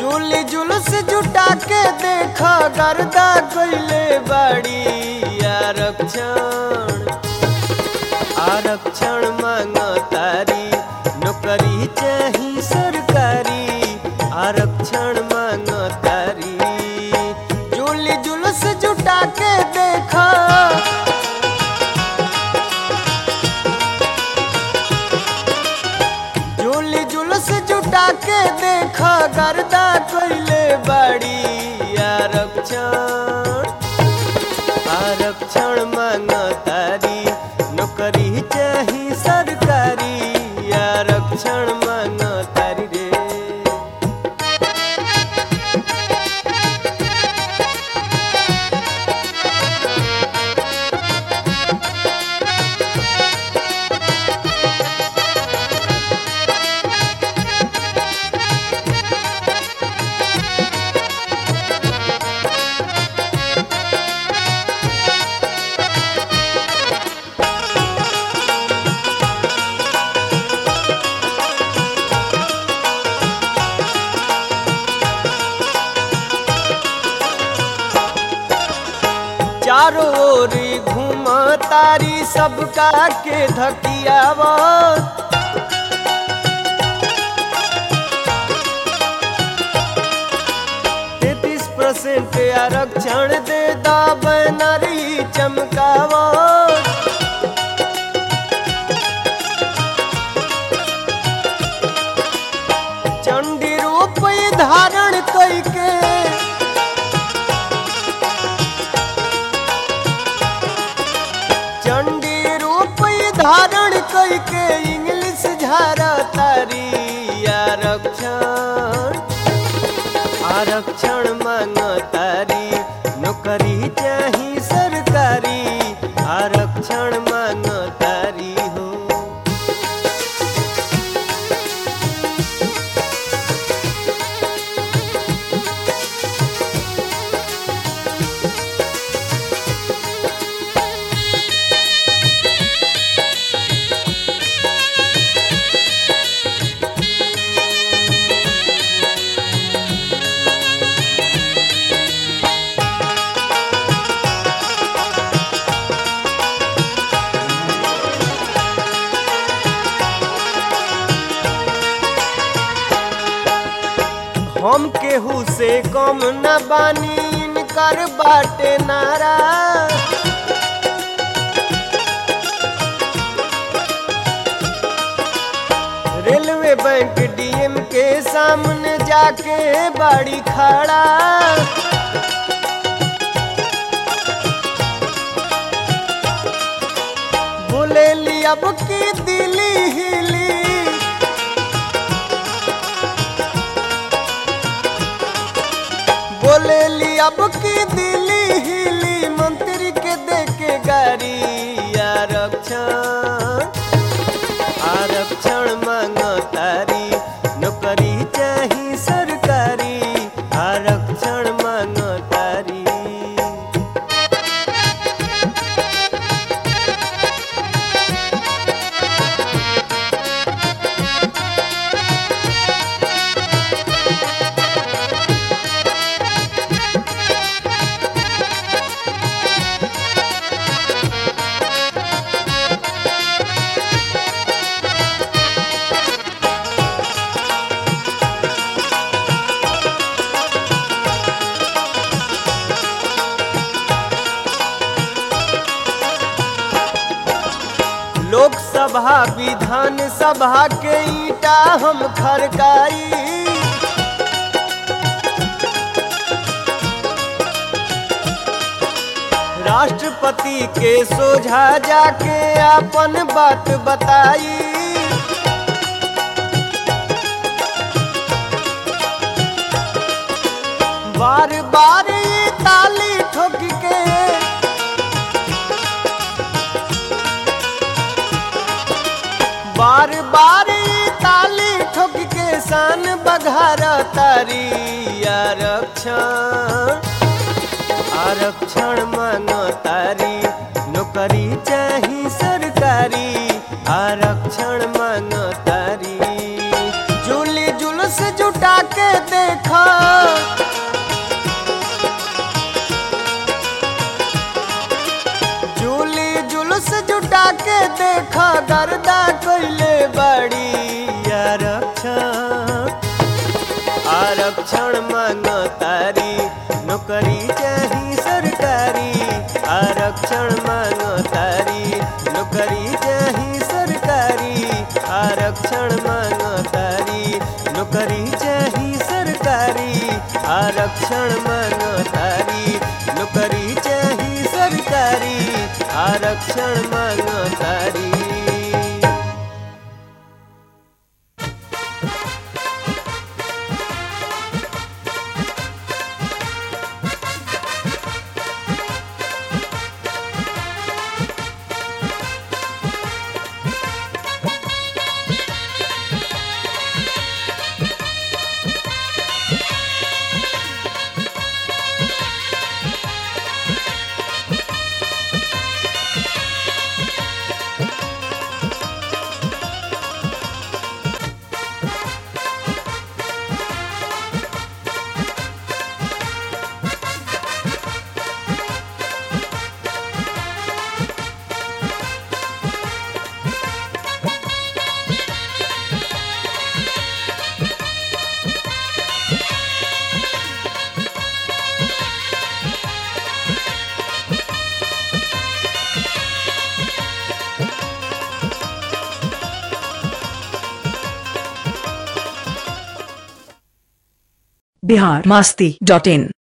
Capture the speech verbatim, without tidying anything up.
जुली जुलूस जुटा के देखा गर्दा कइले बाड़ी आरक्षण आरक्षण मांगतारी नौकरी चाही सरकारी आरक्षण मांगतारी जुली जुलूस जुटा के देखा जुली जुलूस जुटा के देखा गर्दा कइले बाड़ी आरक्षण आरक्षण मांगतारी नौकरी चाही सरकारी आरक्षण मांगतारी रे। चारों ओर घूम तारी सबका के धकियावत तैतीस परसेंट आरक्षण दे दा बनरी चमकावत चंडी रूप धारण कई के धारण कई के इंग्लिश झारा तारी आरक्षण आरक्षण मांगतारी नौकरी चाही सरकारी आरक्षण मांगतारी हो। हम केहू से कम न बानी इनकर बाटे नारा रेलवे बैंक डीएम के सामने जाके बाड़ी खड़ा बोले ली अब की दिली हिली बोले ली अब की दिली हिली मंत्री के देके गाड़ी आरक्षण आरक्षण मांगतारी नौकरी चाही सरकारी आरक्षण मांगतारी। लोकसभा विधान सभा के ईटा हम खड़काई राष्ट्रपति के सोझा जाके अपन बात बताई बार बार ये ताली ठोक के बार बार ताली ठोक के शान बघार तारी आरक्षण आरक्षण मांगतारी नौकरी चाही सरकारी आरक्षण मांगतारी जुली जुलूस जुटा के देखा मांगतारी नौकरी चाही सरकारी आरक्षण मांगतारी नौकरी चाही सरकारी आरक्षण मांगतारी नौकरी चाही सरकारी आरक्षण मांगतारी नौकरी चाही सरकारी आरक्षण मांगतारी। बिहार मस्ती डॉट इन।